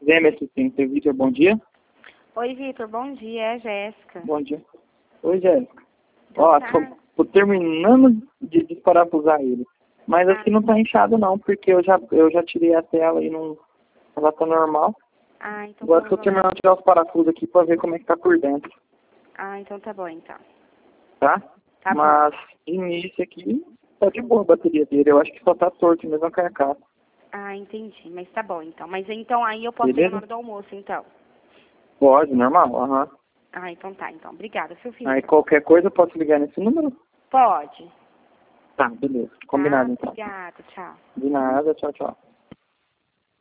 Zema Assistência, Vitor, bom dia. Oi, Vitor, bom dia, é a Jéssica. Bom dia. Oi, Jéssica. Boa Ó, tarde. tô terminando de desparafusar ele. Mas aqui não tá inchado não, porque eu já tirei a tela e não... Ela tá normal. Então Agora que eu tô terminando de tirar os parafusos aqui pra ver como é que tá por dentro. Então tá bom, então. Tá? Tá Mas, início aqui, tá de boa a bateria dele. Eu acho que só tá torto mesmo a carcaça. Entendi, mas tá bom, então. Mas então aí eu posso ir Beleza? na hora do almoço, então. Pode, normal, aham. Então tá, então. Obrigada, seu filho. Aí qualquer coisa eu posso ligar nesse número? Pode. Tá, beleza. Combinado então. Obrigada, tchau. De nada, tchau, tchau.